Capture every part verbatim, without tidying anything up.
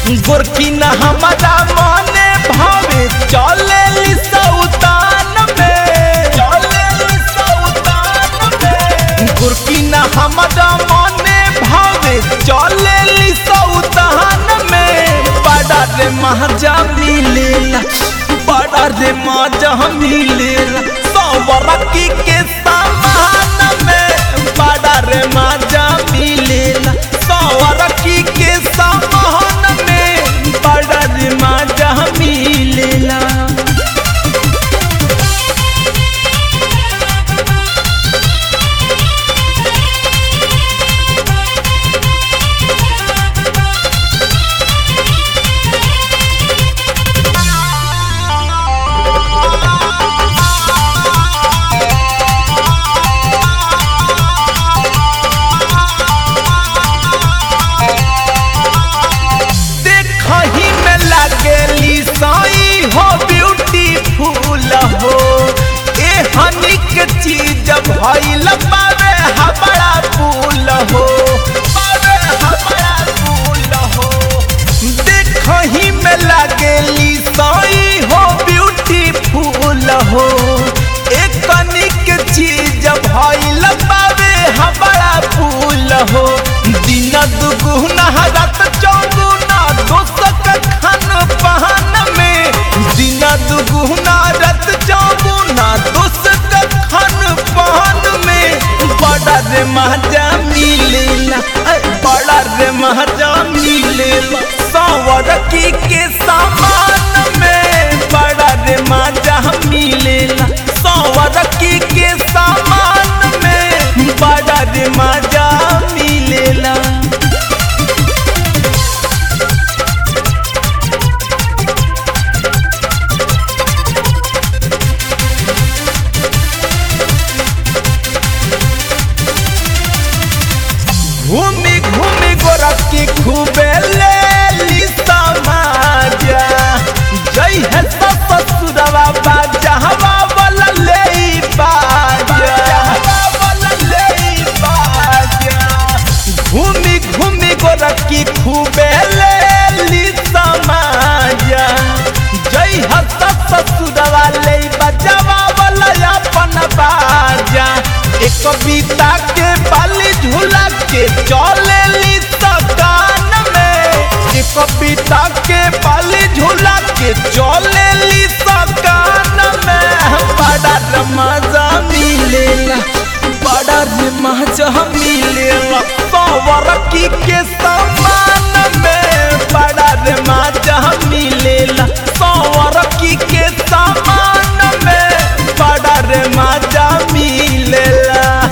गोरकी न हमारा मने भावे चले ली सौतान में, चले ली सौतान में। गोरकी न हमारा मने भावे चले ली सौतान में। बड़ा रे महजा मिलेला, बड़ा रे महजा मिलेला सौवरकी के सामान में। बड़ा रे महजा मिलेला सौवरकी के सामान में। बड़ा रे महजा मिलेला। साई हो ब्यूटीफुल हो ए हनी के चीज भइल बावे हमारा फूल हो, बावे हमारा फूल हो। देखही में लागेली साई हो ब्यूटीफुल हो ए हनी के चीज भइल बावे हमारा फूल हो। दिन दुगुना रात चौगुना दोसक खान पहन में। दिन दुगुना रात चौगुना दोसक खान पहन में। बड़ा रे महजा मिलेला, बड़ा रे महजा मिलेला सौवरकी के सामान में। बड़ा रे महजा मिलेला सौवरकी के सामान में। बड़ा रे महजा मिलेला। घूमी घूमी गोरकी खूबे ले ली समाजा। जय है ससुरवा बाजा हवा वाला ले बाजा, वाला ले बाजा। घूमी घूमी गोरकी खूबे ले ली समाजा। जय है ससुरवा ले बाजा वाला अपन बाजा। एक कविता के बाली झूला के चले ली सकान में। एक कविता के बाली झूला के चले ली सकान में। बड़ा रे महजा मिलेला, बड़ा रे महजा मिलेला सौवरकी के सामान में। बड़ा रे महजा मिलेला सौवरकी के सामान में। बड़ा रे महजा मिलेला।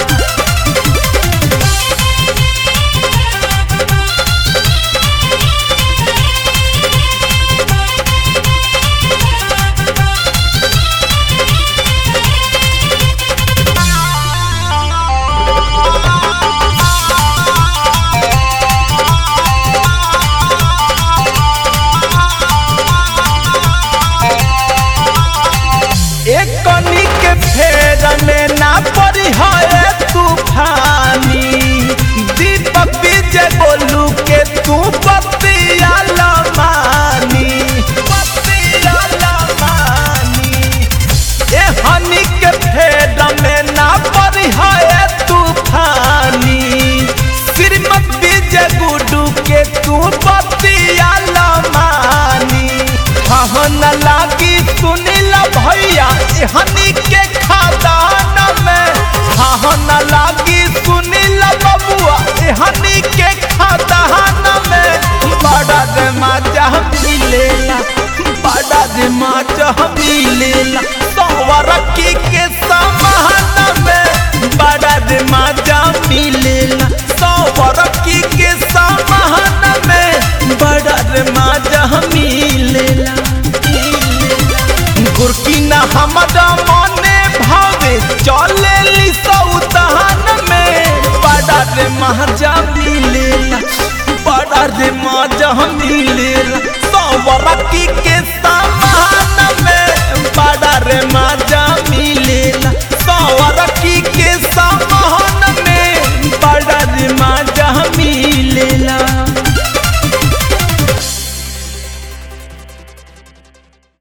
एक कनी के फेर में ना पड़ी है तूफानी। दीपक विजय बोलू के तू बतिया लमानी, बतिया लमानी। ए हनी के फेर में ना पड़ी है तूफानी। श्रीमत विजय गुडू के तू बतिया लमानी। हाँ न लागी सुनीला भैया हनी के खादान में। हाँ न लागी सुनीला बबुआ हनी